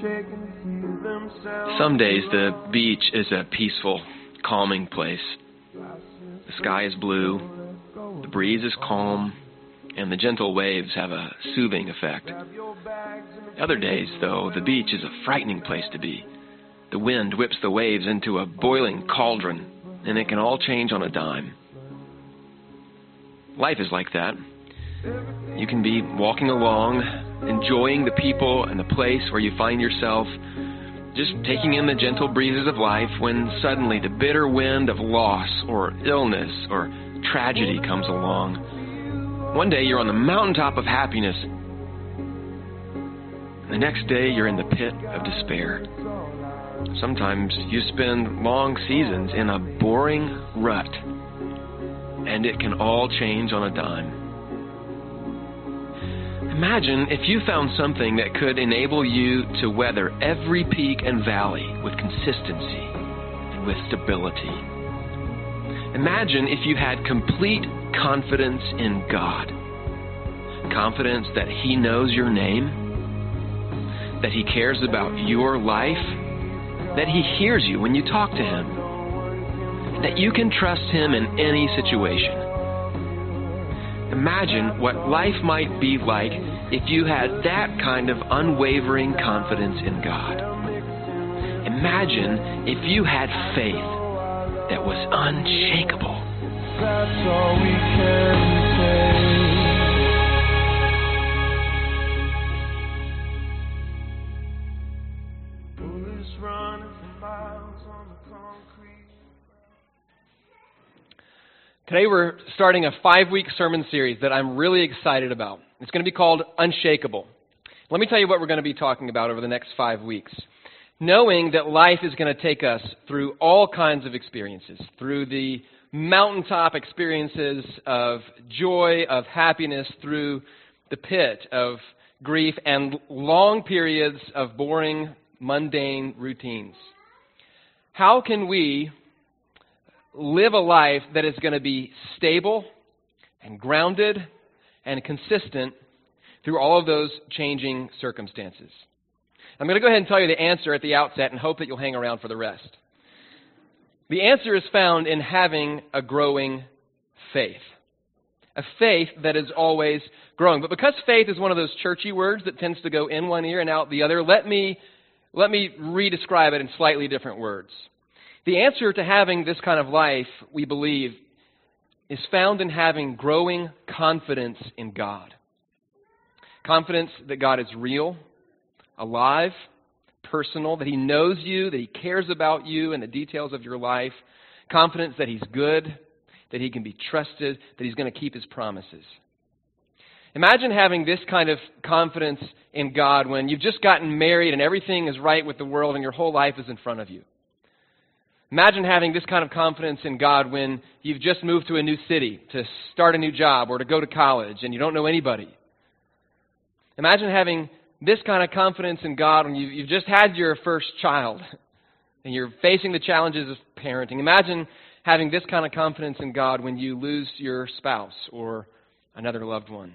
Some days the beach is a peaceful, calming place. The sky is blue, the breeze is calm, and the gentle waves have a soothing effect. Other days, though, the beach is a frightening place to be. The wind whips the waves into a boiling cauldron, and it can all change on a dime. Life is like that. You can be walking along, enjoying the people and the place where you find yourself, just taking in the gentle breezes of life, when suddenly the bitter wind of loss or illness or tragedy comes along. One day you're on the mountaintop of happiness. The next day you're in the pit of despair. Sometimes you spend long seasons in a boring rut, and it can all change on a dime. Imagine if you found something that could enable you to weather every peak and valley with consistency and with stability. Imagine if you had complete confidence in God. Confidence that He knows your name, that He cares about your life, that He hears you when you talk to Him, that you can trust Him in any situation. Imagine what life might be like if you had that kind of unwavering confidence in God. Imagine if you had faith that was unshakable. That's all we can say. Today we're starting a 5-week sermon series that I'm really excited about. It's going to be called Unshakable. Let me tell you what we're going to be talking about over the next 5 weeks. Knowing that life is going to take us through all kinds of experiences, through the mountaintop experiences of joy, of happiness, through the pit of grief, and long periods of boring, mundane routines. How can we live a life that is going to be stable and grounded and consistent through all of those changing circumstances? I'm going to go ahead and tell you the answer at the outset and hope that you'll hang around for the rest. The answer is found in having a growing faith. A faith that is always growing. But because faith is one of those churchy words that tends to go in one ear and out the other, let me re-describe it in slightly different words. The answer to having this kind of life, we believe, is found in having growing confidence in God. Confidence that God is real, alive, personal, that He knows you, that He cares about you and the details of your life. Confidence that He's good, that He can be trusted, that He's going to keep His promises. Imagine having this kind of confidence in God when you've just gotten married and everything is right with the world and your whole life is in front of you. Imagine having this kind of confidence in God when you've just moved to a new city to start a new job or to go to college and you don't know anybody. Imagine having this kind of confidence in God when you've just had your first child and you're facing the challenges of parenting. Imagine having this kind of confidence in God when you lose your spouse or another loved one.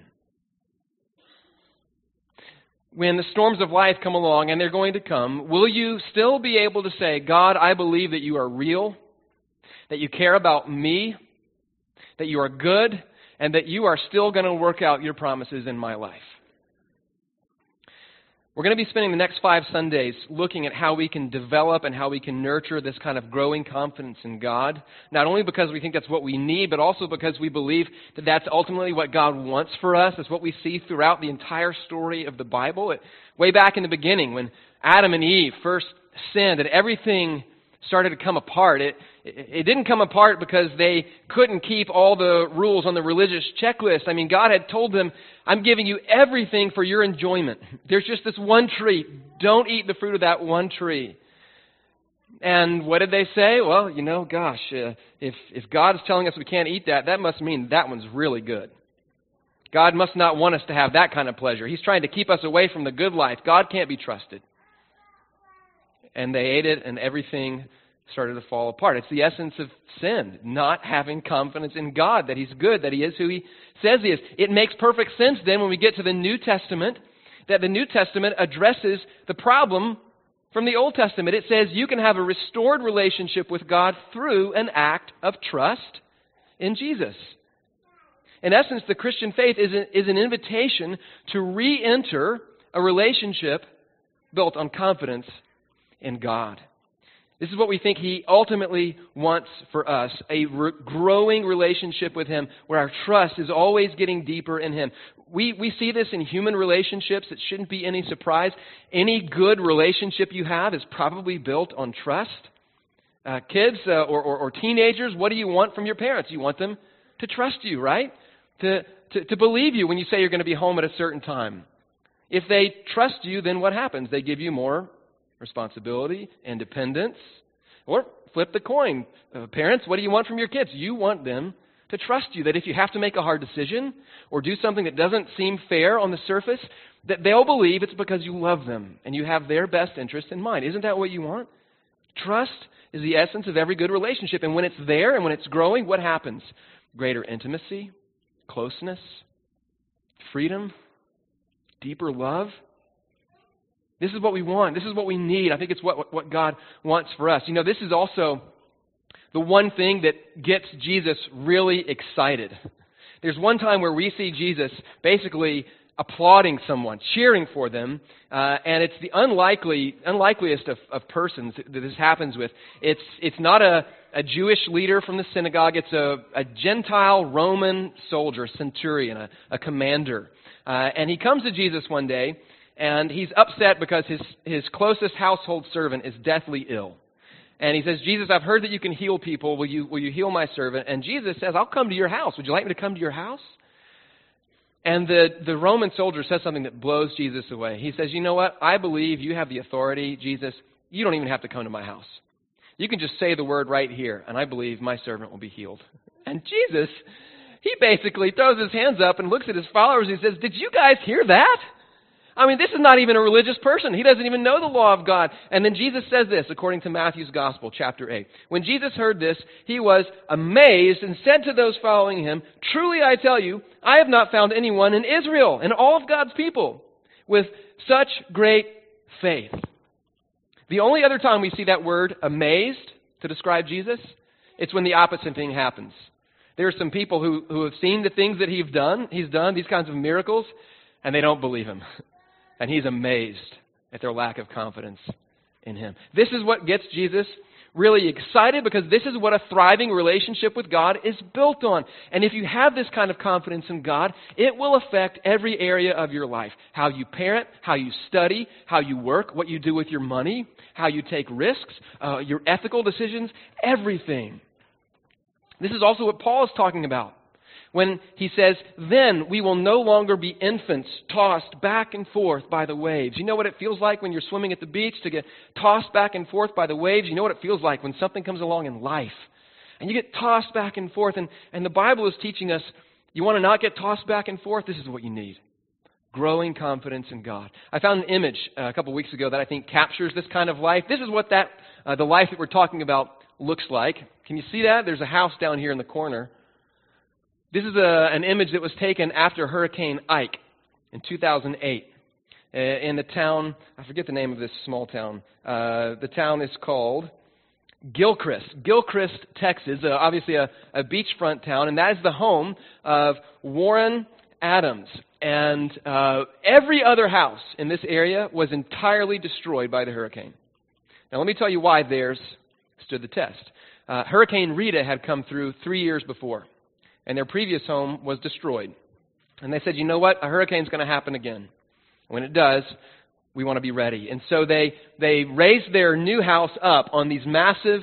When the storms of life come along, and they're going to come, will you still be able to say, God, I believe that you are real, that you care about me, that you are good, and that you are still going to work out your promises in my life? We're going to be spending the next 5 Sundays looking at how we can develop and how we can nurture this kind of growing confidence in God, not only because we think that's what we need, but also because we believe that that's ultimately what God wants for us. It's what we see throughout the entire story of the Bible. Way back in the beginning, when Adam and Eve first sinned and everything started to come apart, it didn't come apart because they couldn't keep all the rules on the religious checklist. I mean, God had told them, I'm giving you everything for your enjoyment. There's just this one tree. Don't eat the fruit of that one tree. And what did they say? Well, if God is telling us we can't eat that, that must mean that one's really good. God must not want us to have that kind of pleasure. He's trying to keep us away from the good life. God can't be trusted. And they ate it, and everything started to fall apart. It's the essence of sin, not having confidence in God, that He's good, that He is who He says He is. It makes perfect sense then when we get to the New Testament that the New Testament addresses the problem from the Old Testament. It says you can have a restored relationship with God through an act of trust in Jesus. In essence, the Christian faith is an invitation to re-enter a relationship built on confidence in God. This is what we think He ultimately wants for us, a growing relationship with Him where our trust is always getting deeper in Him. We see this in human relationships. It shouldn't be any surprise. Any good relationship you have is probably built on trust. Kids or teenagers, what do you want from your parents? You want them to trust you, right? To believe you when you say you're going to be home at a certain time. If they trust you, then what happens? They give you more responsibility, independence. Or flip the coin. Parents, what do you want from your kids? You want them to trust you, that if you have to make a hard decision or do something that doesn't seem fair on the surface, that they'll believe it's because you love them and you have their best interest in mind. Isn't that what you want? Trust is the essence of every good relationship. And when it's there and when it's growing, what happens? Greater intimacy, closeness, freedom, deeper love. This is what we want. This is what we need. I think it's what God wants for us. You know, this is also the one thing that gets Jesus really excited. There's one time where we see Jesus basically applauding someone, cheering for them, and it's the unlikeliest of persons that this happens with. It's not a Jewish leader from the synagogue. It's a Gentile Roman soldier, centurion, a commander. And he comes to Jesus one day, and he's upset because his closest household servant is deathly ill. And he says, Jesus, I've heard that you can heal people. Will you heal my servant? And Jesus says, I'll come to your house. Would you like me to come to your house? And the Roman soldier says something that blows Jesus away. He says, you know what? I believe you have the authority, Jesus. You don't even have to come to my house. You can just say the word right here, and I believe my servant will be healed. And Jesus, he basically throws his hands up and looks at his followers and he says, did you guys hear that? I mean, this is not even a religious person. He doesn't even know the law of God. And then Jesus says this, according to Matthew's Gospel, chapter 8. When Jesus heard this, he was amazed and said to those following him, truly I tell you, I have not found anyone in Israel, in all of God's people, with such great faith. The only other time we see that word amazed to describe Jesus, it's when the opposite thing happens. There are some people who have seen the things that he's done, these kinds of miracles, and they don't believe him. And he's amazed at their lack of confidence in him. This is what gets Jesus really excited, because this is what a thriving relationship with God is built on. And if you have this kind of confidence in God, it will affect every area of your life. How you parent, how you study, how you work, what you do with your money, how you take risks, your ethical decisions, everything. This is also what Paul is talking about when he says, then we will no longer be infants tossed back and forth by the waves. You know what it feels like when you're swimming at the beach to get tossed back and forth by the waves? You know what it feels like when something comes along in life and you get tossed back and forth. And the Bible is teaching us, you want to not get tossed back and forth? This is what you need. Growing confidence in God. I found an image a couple weeks ago that I think captures this kind of life. This is what the life that we're talking about looks like. Can you see that? There's a house down here in the corner. This is an image that was taken after Hurricane Ike in 2008 in the town, I forget the name of this small town. The town is called Gilchrist, Texas, obviously a beachfront town, and that is the home of Warren Adams. And every other house in this area was entirely destroyed by the hurricane. Now let me tell you why theirs stood the test. Hurricane Rita had come through 3 years before, and their previous home was destroyed. And they said, you know what? A hurricane's going to happen again. When it does, we want to be ready. And so they raised their new house up on these massive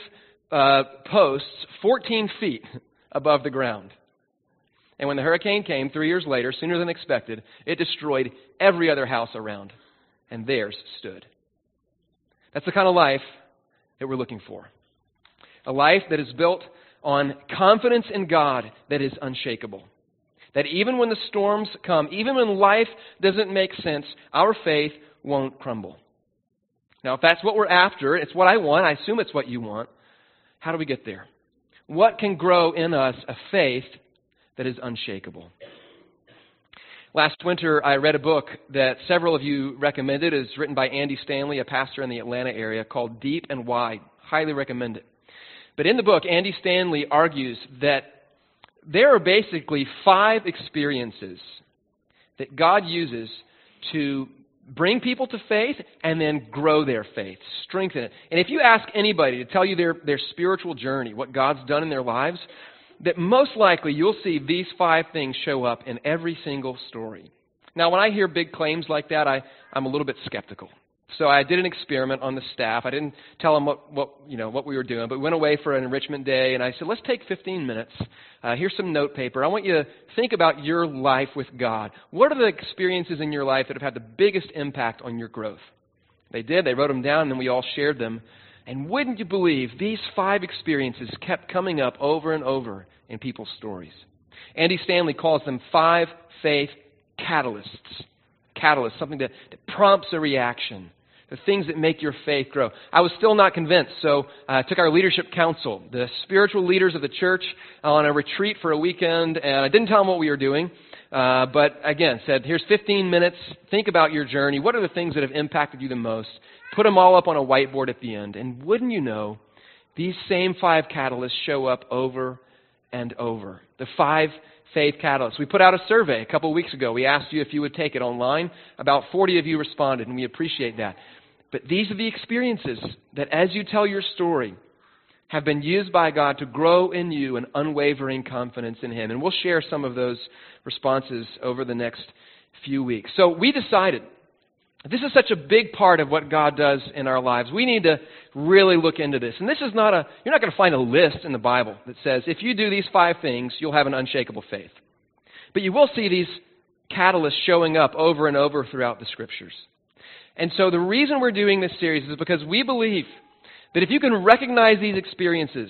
posts 14 feet above the ground. And when the hurricane came 3 years later, sooner than expected, it destroyed every other house around. And theirs stood. That's the kind of life that we're looking for. A life that is built on confidence in God that is unshakable. That even when the storms come, even when life doesn't make sense, our faith won't crumble. Now, if that's what we're after, it's what I want, I assume it's what you want, how do we get there? What can grow in us a faith that is unshakable? Last winter, I read a book that several of you recommended. It's written by Andy Stanley, a pastor in the Atlanta area, called Deep and Wide. Highly recommend it. But in the book, Andy Stanley argues that there are basically 5 experiences that God uses to bring people to faith and then grow their faith, strengthen it. And if you ask anybody to tell you their spiritual journey, what God's done in their lives, that most likely you'll see these 5 things show up in every single story. Now, when I hear big claims like that, I'm a little bit skeptical. So I did an experiment on the staff. I didn't tell them what we were doing, but we went away for an enrichment day, and I said, let's take 15 minutes. Here's some note paper. I want you to think about your life with God. What are the experiences in your life that have had the biggest impact on your growth? They did. They wrote them down, and then we all shared them. And wouldn't you believe these 5 experiences kept coming up over and over in people's stories? Andy Stanley calls them 5 faith catalysts. Catalyst, something that prompts a reaction. The things that make your faith grow. I was still not convinced, so I took our leadership council, the spiritual leaders of the church, on a retreat for a weekend, and I didn't tell them what we were doing, but again, said, here's 15 minutes, think about your journey, what are the things that have impacted you the most, put them all up on a whiteboard at the end, and wouldn't you know, these same 5 catalysts show up over and over. The 5 faith catalysts. We put out a survey a couple of weeks ago. We asked you if you would take it online. About 40 of you responded, and we appreciate that. But these are the experiences that, as you tell your story, have been used by God to grow in you an unwavering confidence in Him. And we'll share some of those responses over the next few weeks. So we decided, this is such a big part of what God does in our lives. We need to really look into this. And this is you're not going to find a list in the Bible that says, if you do these 5 things, you'll have an unshakable faith. But you will see these catalysts showing up over and over throughout the Scriptures. And so the reason we're doing this series is because we believe that if you can recognize these experiences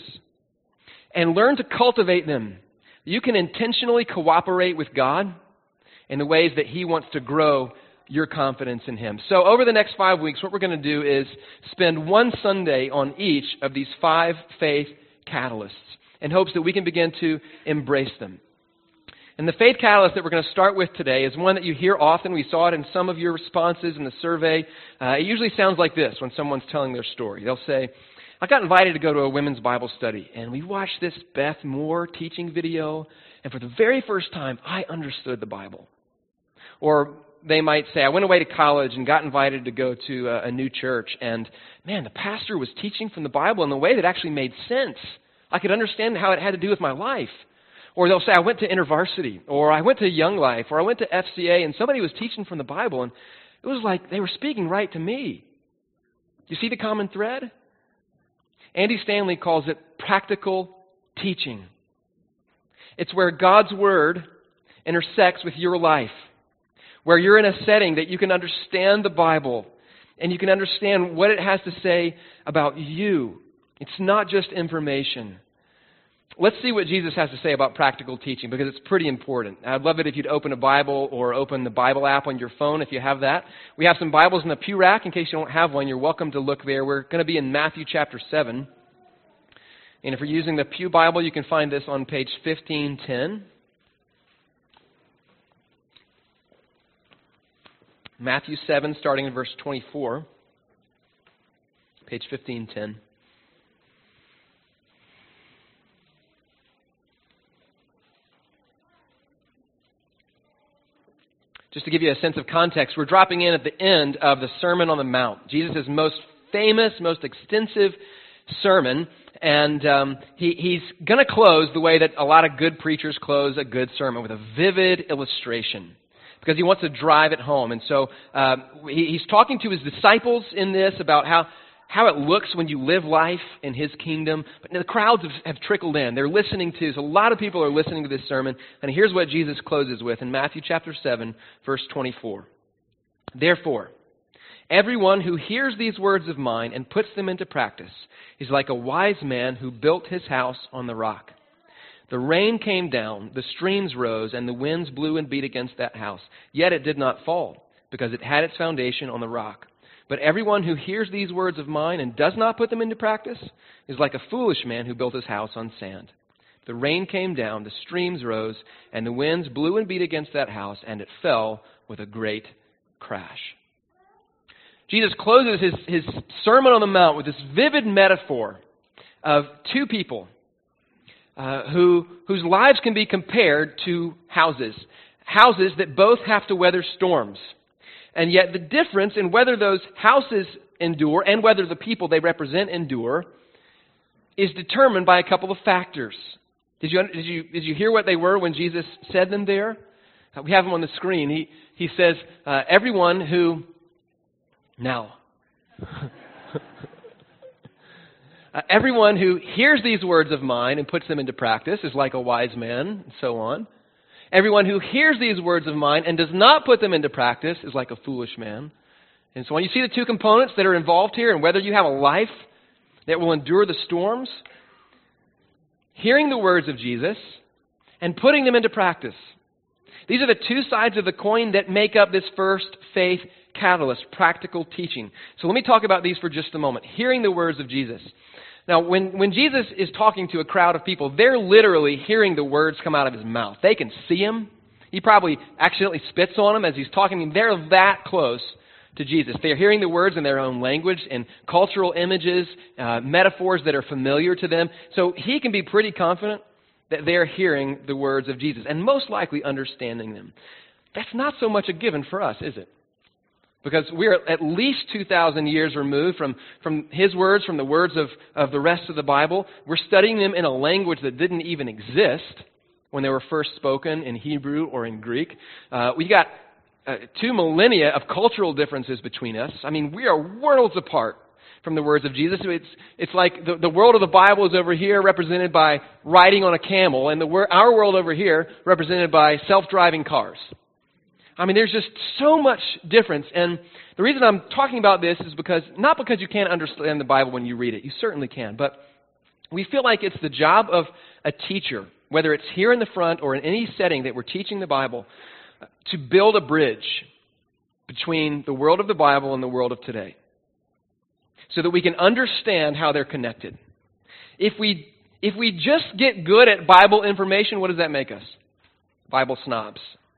and learn to cultivate them, you can intentionally cooperate with God in the ways that He wants to grow your confidence in Him. So over the next 5 weeks, what we're going to do is spend one Sunday on each of these 5 faith catalysts in hopes that we can begin to embrace them. And the faith catalyst that we're going to start with today is one that you hear often. We saw it in some of your responses in the survey. It usually sounds like this when someone's telling their story. They'll say, I got invited to go to a women's Bible study, and we watched this Beth Moore teaching video, and for the very first time, I understood the Bible. Or they might say, I went away to college and got invited to go to a new church, and man, the pastor was teaching from the Bible in a way that actually made sense. I could understand how it had to do with my life. Or they'll say, I went to InterVarsity, or I went to Young Life, or I went to FCA, and somebody was teaching from the Bible, and it was like they were speaking right to me. You see the common thread? Andy Stanley calls it practical teaching. It's where God's Word intersects with your life, where you're in a setting that you can understand the Bible, and you can understand what it has to say about you. It's not just information. Let's see what Jesus has to say about practical teaching, because it's pretty important. I'd love it if you'd open a Bible or open the Bible app on your phone if you have that. We have some Bibles in the pew rack. In case you don't have one, you're welcome to look there. We're going to be in Matthew chapter 7. And if you're using the Pew Bible, you can find this on page 1510. Matthew 7, starting in verse 24. Page 1510. Just to give you a sense of context, we're dropping in at the end of the Sermon on the Mount, Jesus' most famous, most extensive sermon, and he's going to close the way that a lot of good preachers close a good sermon, with a vivid illustration, because he wants to drive it home. And so he's talking to his disciples in this about how it looks when you live life in His kingdom. But the crowds have trickled in. They're listening to, so a lot of people are listening to this sermon. And here's what Jesus closes with in Matthew chapter 7, verse 24. Therefore, everyone who hears these words of mine and puts them into practice is like a wise man who built his house on the rock. The rain came down, the streams rose, and the winds blew and beat against that house. Yet it did not fall, because it had its foundation on the rock. But everyone who hears these words of mine and does not put them into practice is like a foolish man who built his house on sand. The rain came down, the streams rose, and the winds blew and beat against that house, and it fell with a great crash. Jesus closes his Sermon on the Mount with this vivid metaphor of two people whose lives can be compared to houses that both have to weather storms. And yet the difference in whether those houses endure and whether the people they represent endure is determined by a couple of factors. Did you hear what they were when Jesus said them there? We have them on the screen. He says, everyone who... Now... everyone who hears these words of mine and puts them into practice is like a wise man, and so on. Everyone who hears these words of mine and does not put them into practice is like a foolish man. And so when you see the two components that are involved here and whether you have a life that will endure the storms, hearing the words of Jesus and putting them into practice. These are the two sides of the coin that make up this first faith catalyst, practical teaching. So let me talk about these for just a moment. Hearing the words of Jesus. Now, when Jesus is talking to a crowd of people, they're literally hearing the words come out of his mouth. They can see him. He probably accidentally spits on them as he's talking. They're that close to Jesus. They're hearing the words in their own language, in cultural images, metaphors that are familiar to them. So he can be pretty confident that they're hearing the words of Jesus and most likely understanding them. That's not so much a given for us, is it? Because we're at least 2,000 years removed from his words, from the words of the rest of the Bible. We're studying them in a language that didn't even exist when they were first spoken in Hebrew or in Greek. We got 2 millennia of cultural differences between us. I mean, we are worlds apart from the words of Jesus. It's like the world of the Bible is over here represented by riding on a camel, and our world over here represented by self-driving cars. I mean, there's just so much difference. And the reason I'm talking about this is not because you can't understand the Bible when you read it. You certainly can. But we feel like it's the job of a teacher, whether it's here in the front or in any setting that we're teaching the Bible, to build a bridge between the world of the Bible and the world of today, so that we can understand how they're connected. If we just get good at Bible information, what does that make us? Bible snobs.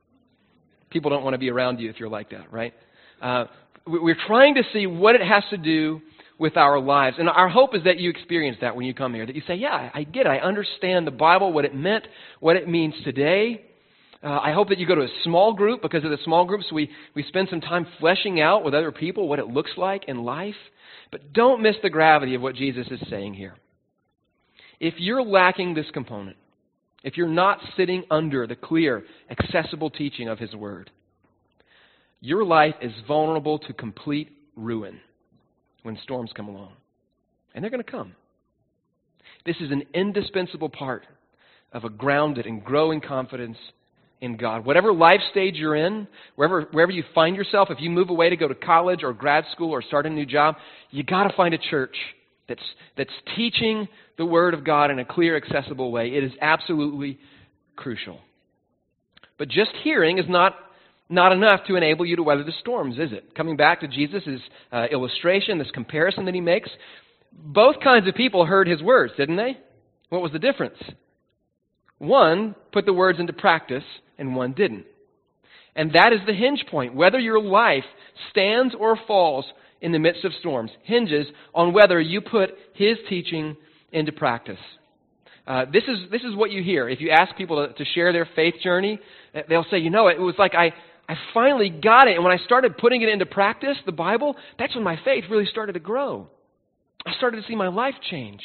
People don't want to be around you if you're like that, right? We're trying to see what it has to do with our lives. And our hope is that you experience that when you come here, that you say, yeah, I get it. I understand the Bible, what it meant, what it means today. I hope that you go to a small group. Because of the small groups, we spend some time fleshing out with other people what it looks like in life. But don't miss the gravity of what Jesus is saying here. If you're lacking this component, if you're not sitting under the clear, accessible teaching of His Word, your life is vulnerable to complete ruin when storms come along. And they're going to come. This is an indispensable part of a grounded and growing confidence in God. Whatever life stage you're in, wherever you find yourself, if you move away to go to college or grad school or start a new job, you got to find a church that's teaching the Word of God in a clear, accessible way. It is absolutely crucial. But just hearing is not enough to enable you to weather the storms, is it? Coming back to Jesus' illustration, this comparison that he makes, both kinds of people heard his words, didn't they? What was the difference? One put the words into practice and one didn't. And that is the hinge point. Whether your life stands or falls in the midst of storms hinges on whether you put his teaching into practice. This is what you hear. If you ask people to share their faith journey, they'll say, it was like I finally got it. And when I started putting it into practice, the Bible, that's when my faith really started to grow. I started to see my life change.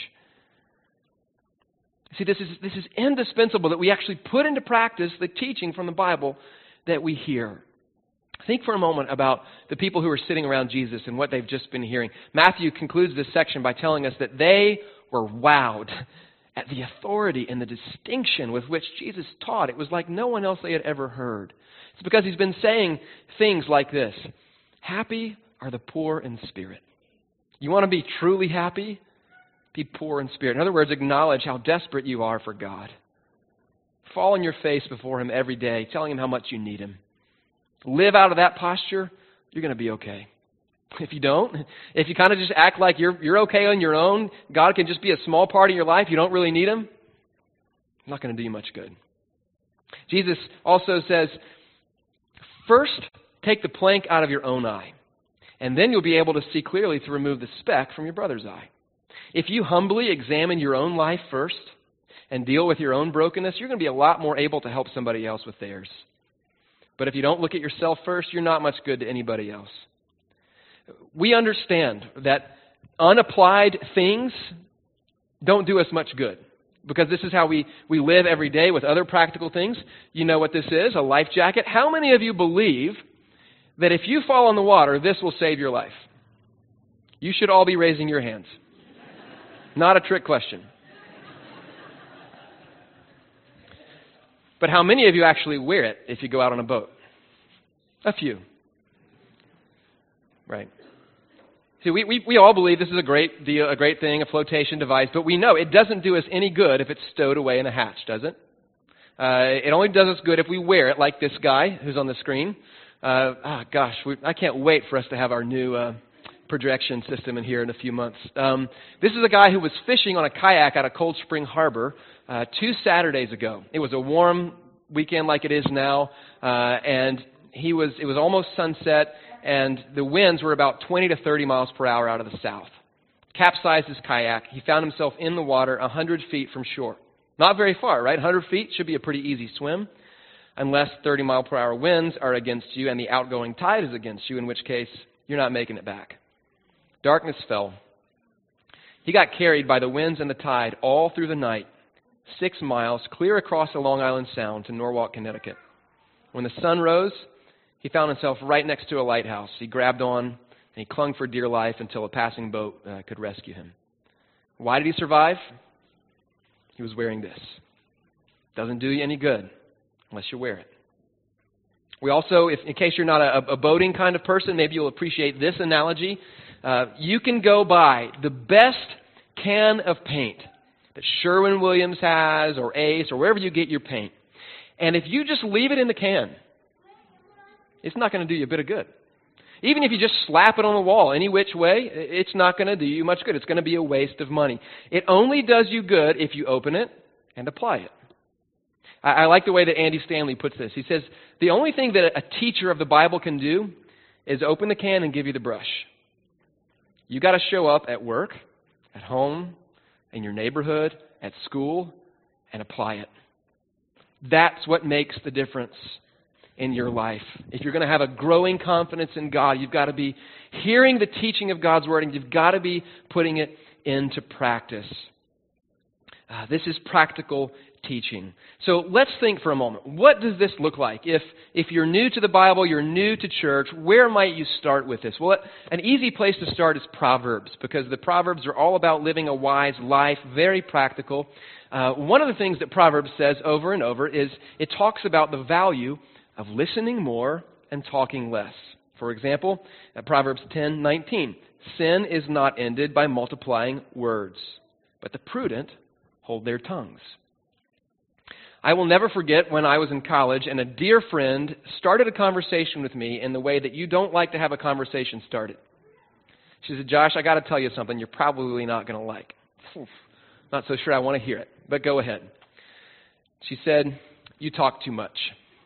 See, this is indispensable that we actually put into practice the teaching from the Bible that we hear. Think for a moment about the people who are sitting around Jesus and what they've just been hearing. Matthew concludes this section by telling us that they were wowed at the authority and the distinction with which Jesus taught. It was like no one else they had ever heard. It's because he's been saying things like this: happy are the poor in spirit. You want to be truly happy? Be poor in spirit. In other words, acknowledge how desperate you are for God. Fall on your face before Him every day, telling Him how much you need Him. Live out of that posture, you're going to be okay. If you don't, if you kind of just act like you're okay on your own, God can just be a small part of your life, you don't really need Him, Not going to do you much good. Jesus also says, first, take the plank out of your own eye, and then you'll be able to see clearly to remove the speck from your brother's eye. If you humbly examine your own life first and deal with your own brokenness, you're going to be a lot more able to help somebody else with theirs. But if you don't look at yourself first, you're not much good to anybody else. We understand that unapplied things don't do us much good, because this is how we live every day with other practical things. You know what this is, a life jacket. How many of you believe that if you fall in the water, this will save your life? You should all be raising your hands. Not a trick question. But how many of you actually wear it if you go out on a boat? A few. Right. See, we all believe this is a great deal, a great thing, a flotation device, but we know it doesn't do us any good if it's stowed away in a hatch, does it? It only does us good if we wear it, like this guy who's on the screen. I can't wait for us to have our new projection system in here in a few months. This is a guy who was fishing on a kayak out of Cold Spring Harbor 2 Saturdays ago. It was a warm weekend like it is now, and it was almost sunset, and the winds were about 20 to 30 miles per hour out of the south. Capsized his kayak. He found himself in the water 100 feet from shore. Not very far, right? 100 feet should be a pretty easy swim, unless 30 mile per hour winds are against you and the outgoing tide is against you, in which case you're not making it back. Darkness fell. He got carried by the winds and the tide all through the night, 6 miles clear across the Long Island Sound to Norwalk, Connecticut. When the sun rose, he found himself right next to a lighthouse. He grabbed on and he clung for dear life until a passing boat could rescue him. Why did he survive? He was wearing this. Doesn't do you any good unless you wear it. We also, in case you're not a boating kind of person, maybe you'll appreciate this analogy. You can go buy the best can of paint that Sherwin-Williams has, or Ace, or wherever you get your paint. And if you just leave it in the can, it's not going to do you a bit of good. Even if you just slap it on the wall any which way, it's not going to do you much good. It's going to be a waste of money. It only does you good if you open it and apply it. I like the way that Andy Stanley puts this. He says, the only thing that a teacher of the Bible can do is open the can and give you the brush. You got to show up at work, at home, in your neighborhood, at school, and apply it. That's what makes the difference in your life. If you're going to have a growing confidence in God, you've got to be hearing the teaching of God's Word, and you've got to be putting it into practice. This is practical teaching. So let's think for a moment. What does this look like? If you're new to the Bible, you're new to church, where might you start with this? Well, an easy place to start is Proverbs, because the Proverbs are all about living a wise life, very practical. One of the things that Proverbs says over and over is it talks about the value of listening more and talking less. For example, Proverbs 10:19, sin is not ended by multiplying words, but the prudent hold their tongues. I will never forget when I was in college and a dear friend started a conversation with me in the way that you don't like to have a conversation started. She said, Josh, I got to tell you something you're probably not going to like. Not so sure I want to hear it, but go ahead. She said, you talk too much.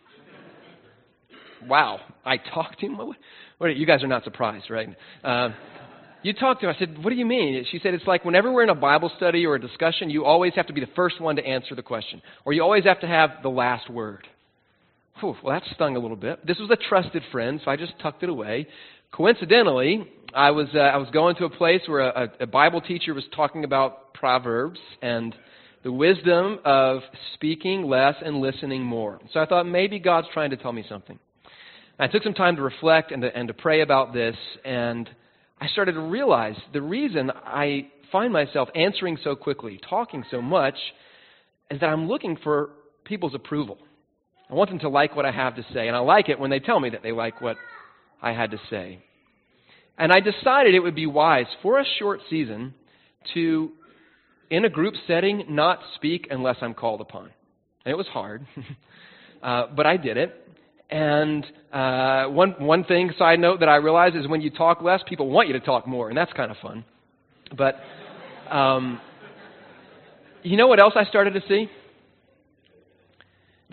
Wow, I talk too much? You guys are not surprised, right? You talk to her. I said, what do you mean? She said, it's like whenever we're in a Bible study or a discussion, you always have to be the first one to answer the question. Or you always have to have the last word. Well, that stung a little bit. This was a trusted friend, so I just tucked it away. Coincidentally, I was going to a place where a Bible teacher was talking about Proverbs and the wisdom of speaking less and listening more. So I thought maybe God's trying to tell me something. I took some time to reflect and to pray about this, and I started to realize the reason I find myself answering so quickly, talking so much, is that I'm looking for people's approval. I want them to like what I have to say, and I like it when they tell me that they like what I had to say. And I decided it would be wise for a short season to, in a group setting, not speak unless I'm called upon. And it was hard, but I did it. And one thing, side note, that I realized is when you talk less, people want you to talk more, and that's kind of fun. But you know what else I started to see?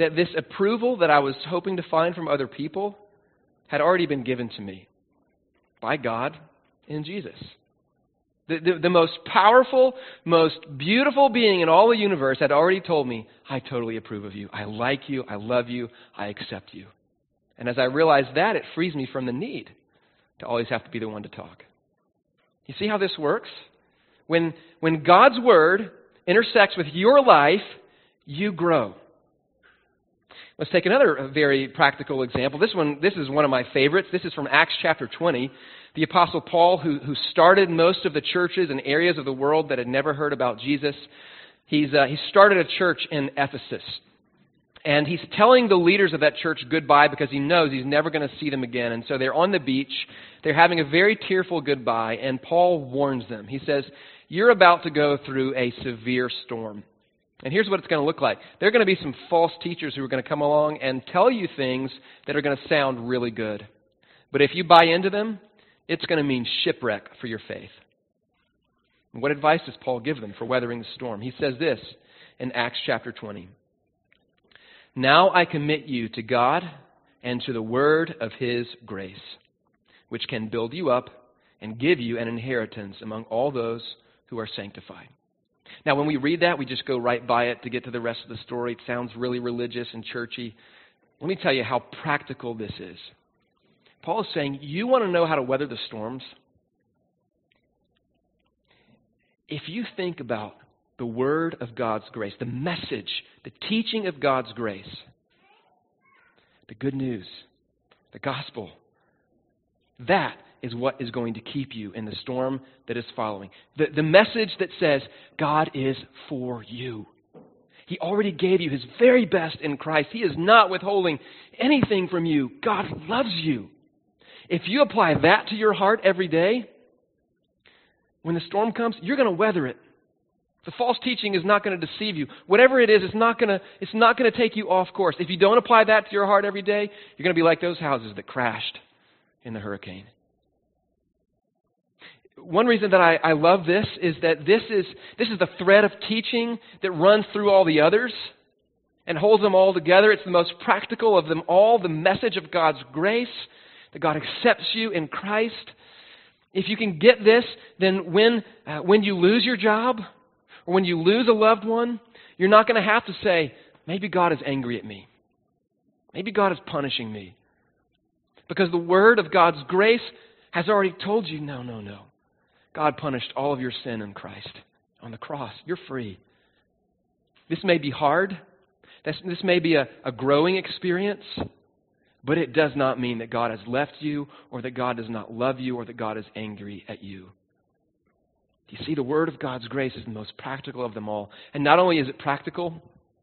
that this approval that I was hoping to find from other people had already been given to me by God in Jesus. The most powerful, most beautiful being in all the universe had already told me, I totally approve of you. I like you. I love you. I accept you. And as I realize that, it frees me from the need to always have to be the one to talk. You see how this works? When God's Word intersects with your life, you grow. Let's take another very practical example. This is one of my favorites. This is from Acts chapter 20. The Apostle Paul, who started most of the churches in areas of the world that had never heard about Jesus, he started a church in Ephesus. And he's telling the leaders of that church goodbye because he knows he's never going to see them again. And so they're on the beach. They're having a very tearful goodbye. And Paul warns them. He says, you're about to go through a severe storm. And here's what it's going to look like. There are going to be some false teachers who are going to come along and tell you things that are going to sound really good. But if you buy into them, it's going to mean shipwreck for your faith. And what advice does Paul give them for weathering the storm? He says this in Acts chapter 20. Now I commit you to God and to the word of His grace, which can build you up and give you an inheritance among all those who are sanctified. Now, when we read that, we just go right by it to get to the rest of the story. It sounds really religious and churchy. Let me tell you how practical this is. Paul is saying, you want to know how to weather the storms? If you think about the word of God's grace, the message, the teaching of God's grace, the good news, the gospel, that is what is going to keep you in the storm that is following. The message that says, God is for you. He already gave you His very best in Christ. He is not withholding anything from you. God loves you. If you apply that to your heart every day, when the storm comes, you're going to weather it. The false teaching is not going to deceive you. Whatever it is, it's not going to take you off course. If you don't apply that to your heart every day, you're going to be like those houses that crashed in the hurricane. One reason that I love this is that this is the thread of teaching that runs through all the others and holds them all together. It's the most practical of them all, the message of God's grace, that God accepts you in Christ. If you can get this, then when you lose your job or when you lose a loved one, you're not going to have to say, maybe God is angry at me. Maybe God is punishing me. Because the word of God's grace has already told you, no. God punished all of your sin in Christ on the cross. You're free. This may be hard. This may be a growing experience. But it does not mean that God has left you or that God does not love you or that God is angry at you. Do you see, the word of God's grace is the most practical of them all. And not only is it practical,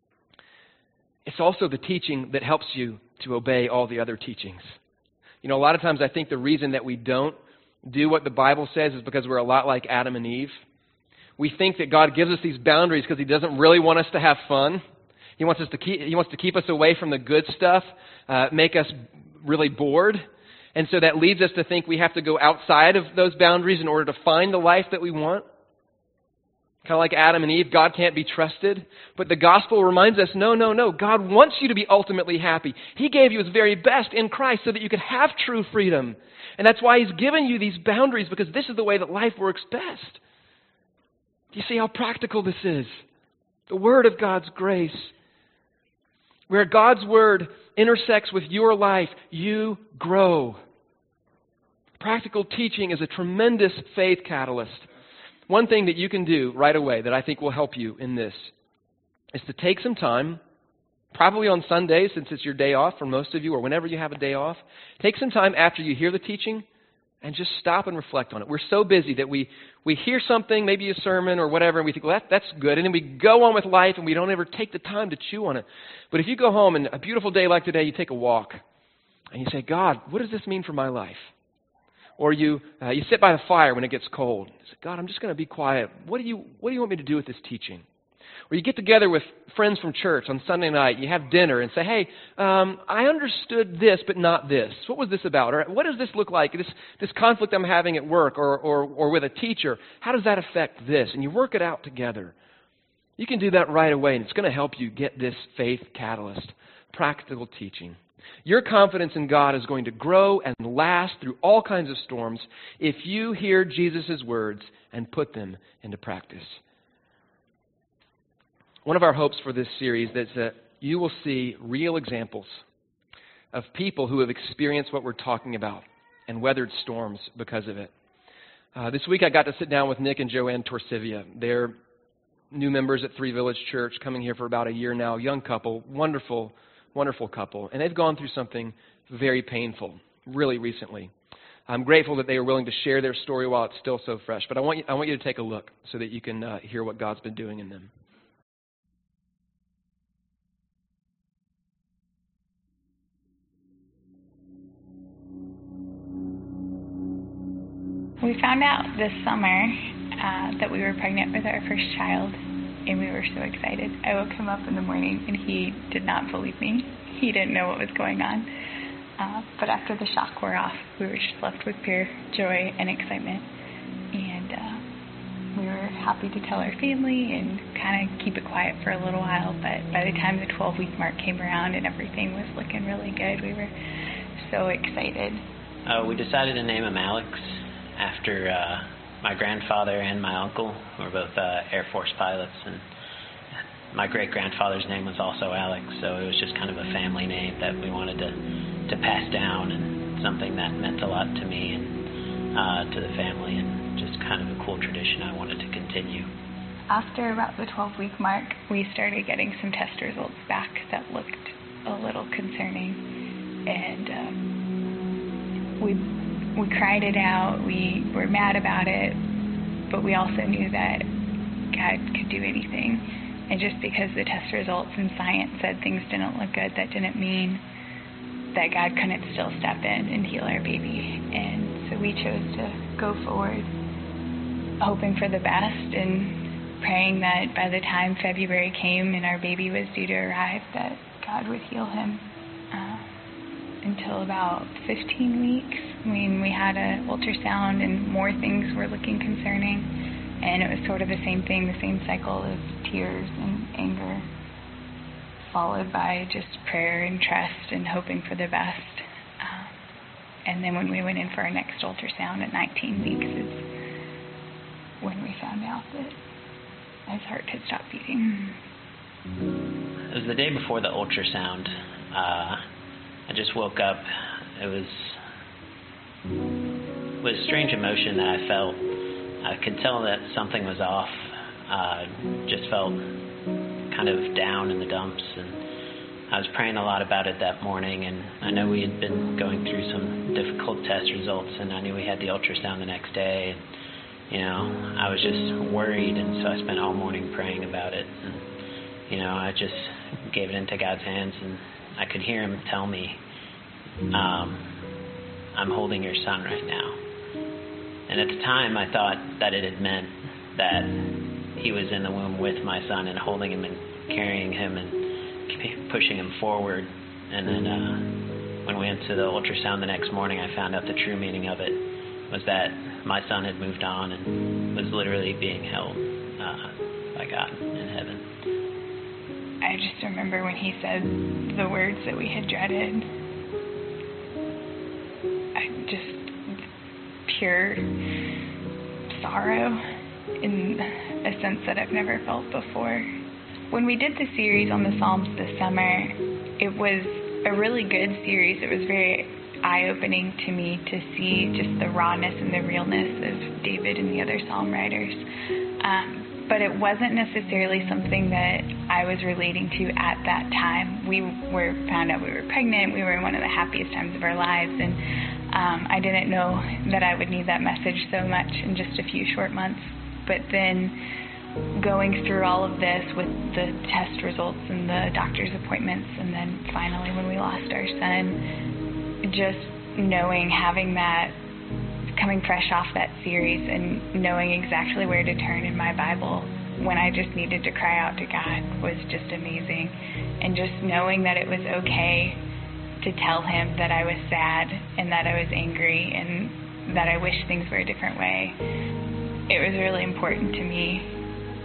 it's also the teaching that helps you to obey all the other teachings. You know, a lot of times I think the reason that we don't do what the Bible says is because we're a lot like Adam and Eve. We think that God gives us these boundaries because He doesn't really want us to have fun. He wants to keep us away from the good stuff, make us really bored. And so that leads us to think we have to go outside of those boundaries in order to find the life that we want. Kind of like Adam and Eve, God can't be trusted. But the gospel reminds us, no. God wants you to be ultimately happy. He gave you His very best in Christ so that you could have true freedom. And that's why He's given you these boundaries, because this is the way that life works best. Do you see how practical this is? The word of God's grace. Where God's word intersects with your life, you grow. Practical teaching is a tremendous faith catalyst. One thing that you can do right away that I think will help you in this is to take some time, probably on Sundays since it's your day off for most of you, or whenever you have a day off, take some time after you hear the teaching and just stop and reflect on it. We're so busy that we hear something, maybe a sermon or whatever, and we think, well, that's good. And then we go on with life and we don't ever take the time to chew on it. But if you go home and a beautiful day like today, you take a walk and you say, God, what does this mean for my life? Or you sit by the fire when it gets cold. You say, God, I'm just going to be quiet. What do you want me to do with this teaching? Or you get together with friends from church on Sunday night. You have dinner and say, hey, I understood this, but not this. What was this about? Or what does this look like? This conflict I'm having at work or with a teacher, how does that affect this? And you work it out together. You can do that right away, and it's going to help you get this faith catalyst, practical teaching. Your confidence in God is going to grow and last through all kinds of storms if you hear Jesus' words and put them into practice. One of our hopes for this series is that you will see real examples of people who have experienced what we're talking about and weathered storms because of it. This week I got to sit down with Nick and Joanne Torsivia. They're new members at Three Village Church, coming here for about a year now, young couple, wonderful couple. And they've gone through something very painful, really recently. I'm grateful that they were willing to share their story while it's still so fresh. But I want you to take a look so that you can hear what God's been doing in them. We found out this summer that we were pregnant with our first child, and we were so excited. I woke him up in the morning, and he did not believe me. He didn't know what was going on. But after the shock wore off, we were just left with pure joy and excitement. And we were happy to tell our family and kind of keep it quiet for a little while. But by the time the 12-week mark came around and everything was looking really good, we were so excited. We decided to name him Alex after my grandfather and my uncle, who were both Air Force pilots, and my great-grandfather's name was also Alex, so it was just kind of a family name that we wanted to pass down, and something that meant a lot to me and to the family, and just kind of a cool tradition I wanted to continue. After about the 12-week mark, we started getting some test results back that looked a little concerning, and we cried it out. We were mad about it, but we also knew that God could do anything. And just because the test results and science said things didn't look good, that didn't mean that God couldn't still step in and heal our baby. And so we chose to go forward, hoping for the best and praying that by the time February came and our baby was due to arrive, that God would heal him. Until about 15 weeks, when we had an ultrasound and more things were looking concerning. And it was sort of the same thing, the same cycle of tears and anger, followed by just prayer and trust and hoping for the best. And then when we went in for our next ultrasound at 19 weeks is when we found out that his heart had stopped beating. It was the day before the ultrasound. I just woke up. It was a strange emotion that I felt. I could tell that something was off. Just felt kind of down in the dumps, and I was praying a lot about it that morning. And I know we had been going through some difficult test results, and I knew we had the ultrasound the next day. And, I was just worried, and so I spent all morning praying about it. And, I just gave it into God's hands, and I could hear him tell me, I'm holding your son right now. And at the time, I thought that it had meant that he was in the womb with my son and holding him and carrying him and pushing him forward. And then when we went to the ultrasound the next morning, I found out the true meaning of it was that my son had moved on and was literally being held by God in heaven. I just remember when he said the words that we had dreaded. Pure sorrow in a sense that I've never felt before. When we did the series on the Psalms this summer, it was a really good series. It was very eye-opening to me to see just the rawness and the realness of David and the other psalm writers. But it wasn't necessarily something that I was relating to at that time. We found out we were pregnant. We were in one of the happiest times of our lives, and I didn't know that I would need that message so much in just a few short months. But then going through all of this with the test results and the doctor's appointments, and then finally when we lost our son, just knowing, having that, coming fresh off that series and knowing exactly where to turn in my Bible when I just needed to cry out to God was just amazing. And just knowing that it was okay to tell him that I was sad and that I was angry and that I wished things were a different way. It was really important to me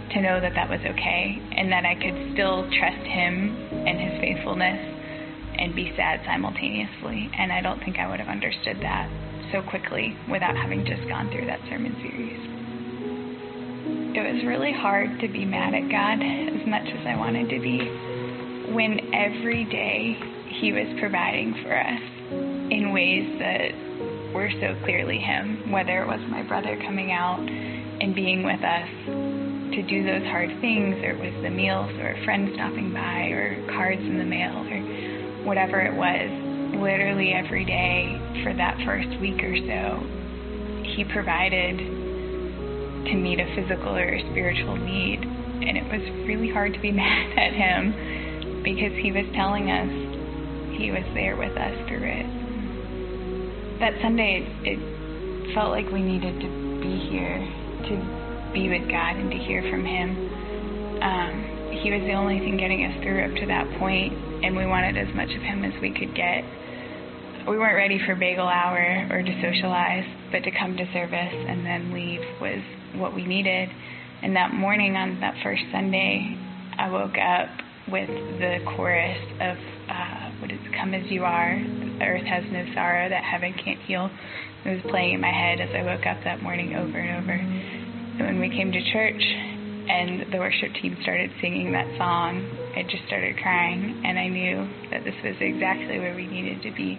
to know that that was okay and that I could still trust him and his faithfulness and be sad simultaneously. And I don't think I would have understood that so quickly without having just gone through that sermon series. It was really hard to be mad at God as much as I wanted to be when every day he was providing for us in ways that were so clearly him, whether it was my brother coming out and being with us to do those hard things, or it was the meals, or a friend stopping by, or cards in the mail, or whatever it was. Literally every day for that first week or so, he provided to meet a physical or a spiritual need. And it was really hard to be mad at him because he was telling us he was there with us through it. That Sunday, it felt like we needed to be here to be with God and to hear from him. He was the only thing getting us through up to that point, and we wanted as much of him as we could get. We weren't ready for bagel hour or to socialize, but to come to service and then leave was what we needed. And that morning on that first Sunday, I woke up with the chorus of what is "Come As You Are, Earth Has No Sorrow That Heaven Can't Heal." It was playing in my head as I woke up that morning over and over. And when we came to church and the worship team started singing that song, I just started crying, and I knew that this was exactly where we needed to be.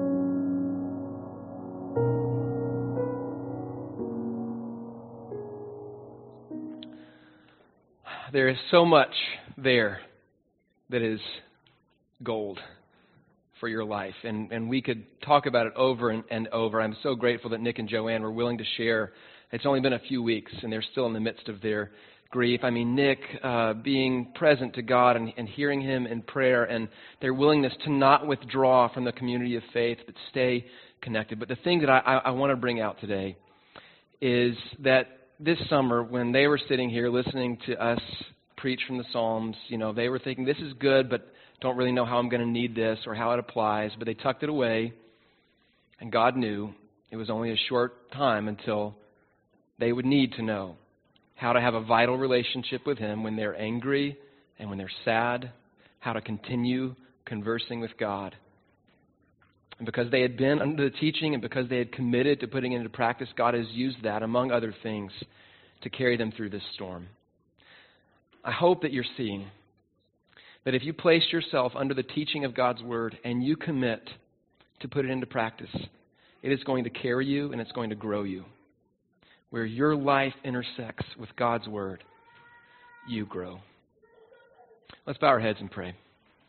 There is so much there that is gold for your life, and we could talk about it over and over. I'm so grateful that Nick and Joanne were willing to share. It's only been a few weeks, and they're still in the midst of their grief. I mean, Nick being present to God and hearing him in prayer, and their willingness to not withdraw from the community of faith, but stay connected. But the thing that I want to bring out today is that this summer, when they were sitting here listening to us preach from the Psalms, they were thinking, this is good, but don't really know how I'm going to need this or how it applies. But they tucked it away, and God knew it was only a short time until they would need to know how to have a vital relationship with him when they're angry and when they're sad, how to continue conversing with God. And because they had been under the teaching and because they had committed to putting it into practice, God has used that, among other things, to carry them through this storm. I hope that you're seeing that if you place yourself under the teaching of God's Word and you commit to put it into practice, it is going to carry you and it's going to grow you. Where your life intersects with God's Word, you grow. Let's bow our heads and pray.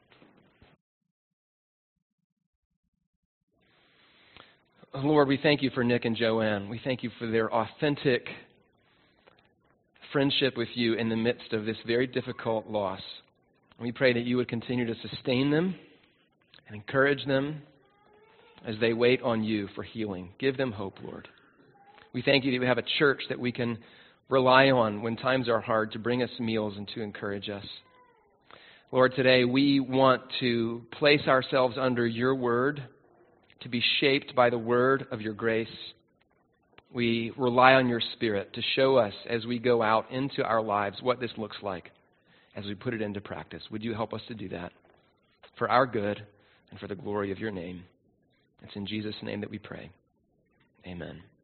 Lord, we thank you for Nick and Joanne. We thank you for their authentic friendship with you in the midst of this very difficult loss. We pray that you would continue to sustain them and encourage them as they wait on you for healing. Give them hope, Lord. We thank you that we have a church that we can rely on when times are hard to bring us meals and to encourage us. Lord, today we want to place ourselves under your word, to be shaped by the word of your grace. We rely on your Spirit to show us as we go out into our lives what this looks like as we put it into practice. Would you help us to do that for our good and for the glory of your name? It's in Jesus' name that we pray. Amen.